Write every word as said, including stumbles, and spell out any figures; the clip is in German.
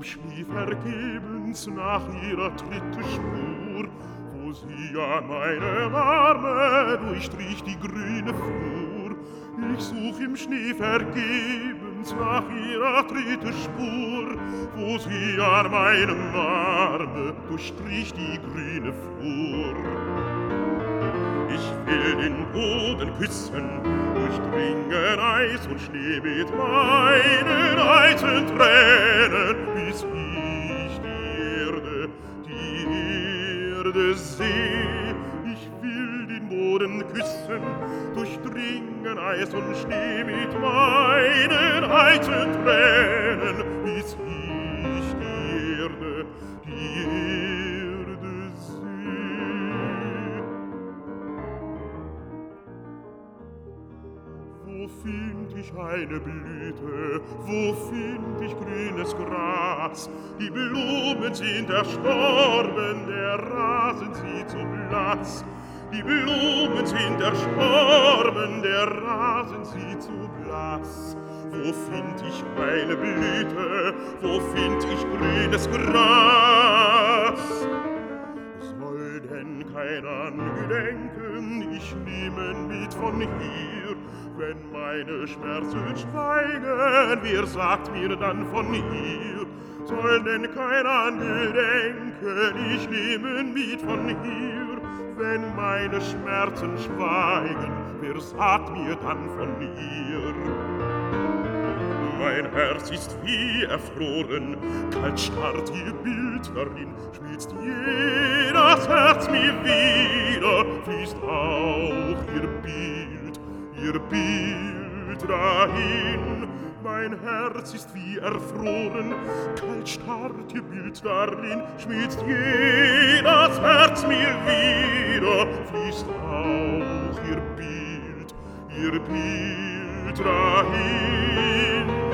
im Schnee vergebens nach ihrer Tritte Spur, wo sie an meinem Arme durchstrich die grüne Flur. Ich such im Schnee vergebens nach ihrer Tritte Spur, wo sie an meinem Arme durchstrich die grüne Flur. Ich will den Boden küssen, durchdringen Eis und Schnee mit meinen heißen Tränen, bis ich die Erde, die Erde seh. Ich will den Boden küssen, durchdringen Eis und Schnee mit meinen heißen Tränen, bis ich die Erde, die Erde seh. Wo find ich eine Blüte, wo find ich grünes Gras? Die Blumen sind erstorben, der Rasen sieht so blass. Die Blumen sind erstorben, der Rasen sieht so blass. Wo find ich eine Blüte, wo find ich grünes Gras? Soll denn kein Angedenken ich nehmen mit von hier? Wenn meine Schmerzen schweigen, wer sagt mir dann von hier? Soll denn kein Angedenken ich nehmen mit von hier? Wenn meine Schmerzen schweigen, wer sagt mir dann von hier? Mein Herz ist wie erfroren, kalt starrt ihr Bild darin, schmilzt jedes Herz mir wieder, fließt auch ihr Bild, ihr Bild dahin. Mein Herz ist wie erfroren, kalt starrt ihr Bild darin, schmilzt jedes Herz mir wieder, fließt auch ihr Bild, ihr Bild dahin.